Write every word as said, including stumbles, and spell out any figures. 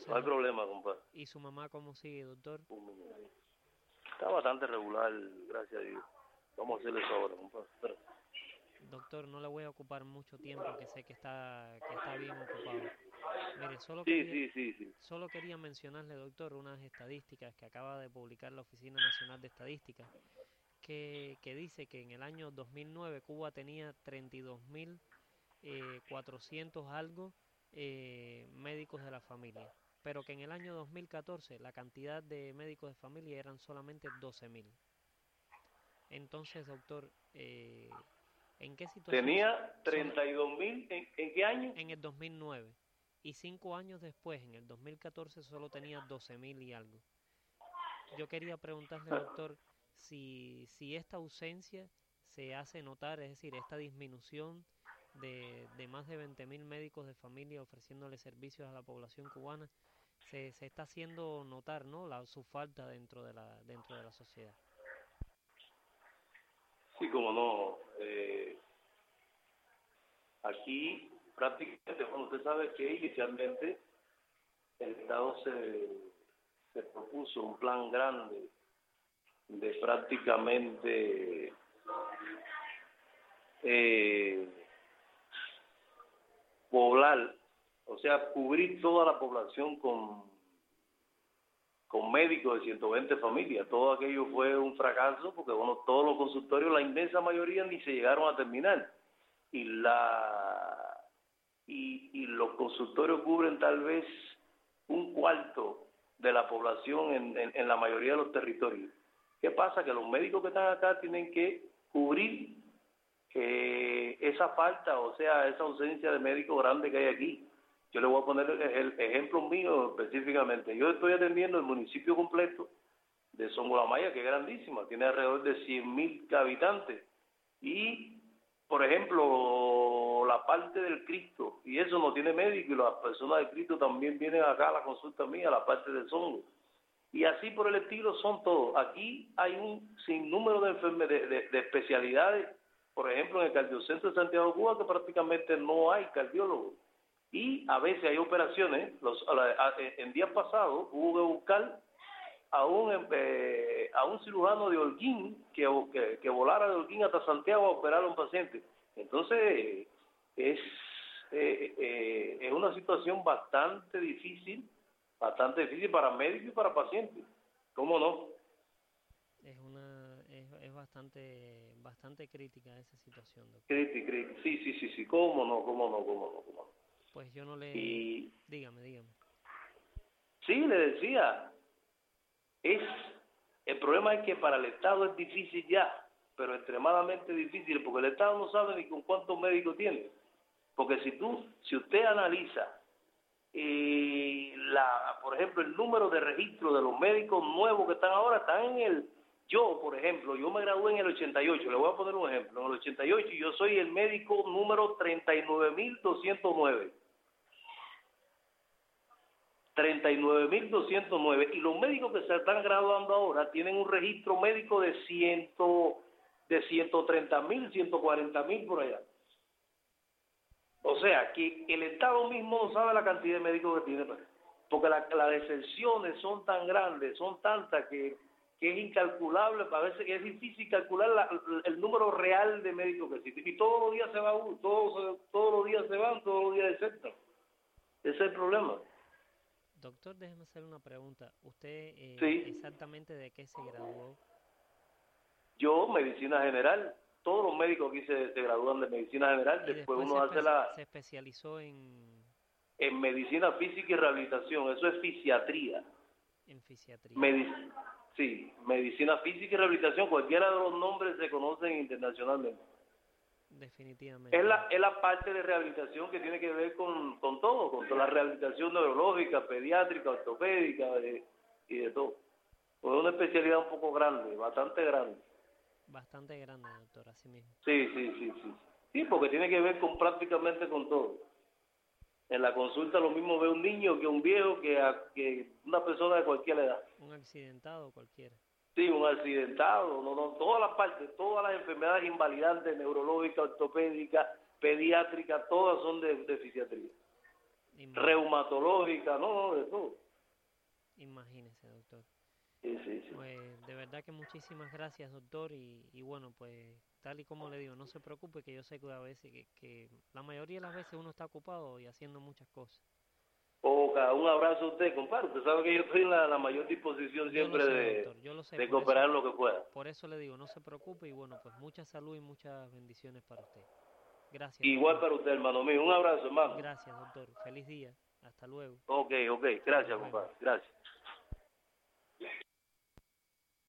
No Entonces, hay doc- problema, compadre. ¿y su mamá cómo sigue, doctor? Está bastante regular, gracias a Dios. Vamos a hacerle eso ahora, compadre. Espera. Doctor, no le voy a ocupar mucho tiempo, que sé que está, que está bien ocupado. Mire, solo Sí, quería, sí, sí, sí. solo quería mencionarle, doctor, unas estadísticas que acaba de publicar la Oficina Nacional de Estadística, que, que dice que en el año dos mil nueve Cuba tenía treinta y dos mil eh, cuatrocientos algo eh, médicos de la familia, pero que en el año dos mil catorce la cantidad de médicos de familia eran solamente doce mil. Entonces, doctor, eh, ¿en qué situación Tenía son treinta y dos mil, ¿en, ¿en qué año? en el dos mil nueve? Y cinco años después, en el dos mil catorce, solo tenía doce mil y algo. Yo quería preguntarle, doctor, si, si esta ausencia se hace notar, es decir, esta disminución de, de más de veinte mil médicos de familia ofreciéndole servicios a la población cubana, se, se está haciendo notar, ¿no? La, su falta dentro de la, dentro de la sociedad. Sí, como no. Eh, aquí prácticamente, bueno, usted sabe que inicialmente el Estado se, se propuso un plan grande de prácticamente eh, poblar, o sea, cubrir toda la población con, con médicos de ciento veinte familias. Todo aquello fue un fracaso porque, bueno, todos los consultorios, la inmensa mayoría, ni se llegaron a terminar. Y la y, y los consultorios cubren tal vez un cuarto de la población en, en, en la mayoría de los territorios. ¿Qué pasa? Que los médicos que están acá tienen que cubrir eh, esa falta, o sea, esa ausencia de médicos grande que hay aquí. Yo le voy a poner el, el ejemplo mío específicamente. Yo estoy atendiendo el municipio completo de Songolamaya, que es grandísima, tiene alrededor de cien mil habitantes. Y, por ejemplo, la parte del Cristo, y eso no tiene médico, y las personas del Cristo también vienen acá a la consulta mía, a la parte del Songo. Y así por el estilo son todos. Aquí hay un sinnúmero de, enferme- de, de, de especialidades, por ejemplo, en el Cardiocentro de Santiago de Cuba, que prácticamente no hay cardiólogos. Y a veces hay operaciones, los, a la- a- en días pasados hubo que buscar a un, eh, a un cirujano de Holguín que, que, que volara de Holguín hasta Santiago a operar a un paciente. Entonces, es, eh, eh, es una situación bastante difícil, bastante difícil para médicos y para pacientes. ¿Cómo no? Es una, es, es bastante, bastante crítica esa situación, doctor. Crítico, crítico. Sí, sí, sí, sí. ¿Cómo no? ¿Cómo no? ¿Cómo no? ¿Cómo no? Pues yo no le, Y dígame, dígame. sí, le decía, es el problema es que para el Estado es difícil ya, pero extremadamente difícil, porque el Estado no sabe ni con cuántos médicos tiene. Porque si tú, si usted analiza, eh, la, por ejemplo, el número de registros de los médicos nuevos que están ahora, están en el, yo, por ejemplo, yo me gradué en el ochenta y ocho, le voy a poner un ejemplo, en el ochenta y ocho yo soy el médico número treinta y nueve mil doscientos nueve. treinta y nueve mil doscientos nueve, y los médicos que se están graduando ahora tienen un registro médico de ciento de ciento treinta mil, ciento cuarenta mil por allá. O sea, que el Estado mismo no sabe la cantidad de médicos que tiene, porque la, las excepciones son tan grandes, son tantas que, que es incalculable, parece que es difícil calcular la, el número real de médicos que existen. Y todos los días se va uno, todos, todos los días se van, todos los días desertan. Ese es el problema. Doctor, déjeme hacer una pregunta. ¿Usted eh, Sí. exactamente de qué se graduó? Yo, medicina general, todos los médicos aquí se, se gradúan de medicina general, Y después después se, uno hace espe- la se especializó en, en medicina física y rehabilitación, eso es fisiatría. en fisiatría, Medic sí, medicina física y rehabilitación, cualquiera de los nombres se conocen internacionalmente. Es definitivamente. la, es la parte de rehabilitación que tiene que ver con, con todo, con toda la rehabilitación neurológica, pediátrica, ortopédica de, y de todo. Es una especialidad un poco grande, bastante grande. Bastante grande, doctor, así mismo. Sí, sí, sí, sí. Sí, porque tiene que ver con prácticamente con todo. En la consulta lo mismo ve un niño que un viejo, que, a, que una persona de cualquier edad. Un accidentado cualquiera. Sí, un accidentado, no, no, todas las partes, todas las enfermedades invalidantes, neurológicas, ortopédicas, pediátricas, todas son de, de fisiatría. Imagínese. reumatológica, no, de todo. Imagínese, doctor. Sí, sí, sí. Pues de verdad que muchísimas gracias, doctor, y, y bueno, pues tal y como le digo, no se preocupe, que yo sé que a veces, que, que la mayoría de las veces uno está ocupado y haciendo muchas cosas. Oca, un abrazo a usted, compadre. Usted sabe que yo estoy en la, la mayor disposición Yo lo siempre sé, de, doctor, yo lo sé, de por eso, cooperar en lo que pueda. por eso le digo, no se preocupe y bueno, pues mucha salud y muchas bendiciones para usted. Gracias, Igual doctor. para usted, hermano mío. Un abrazo, hermano. Gracias, doctor. Feliz día. Hasta luego. Ok, ok. Nos Gracias, vemos. compadre. Gracias.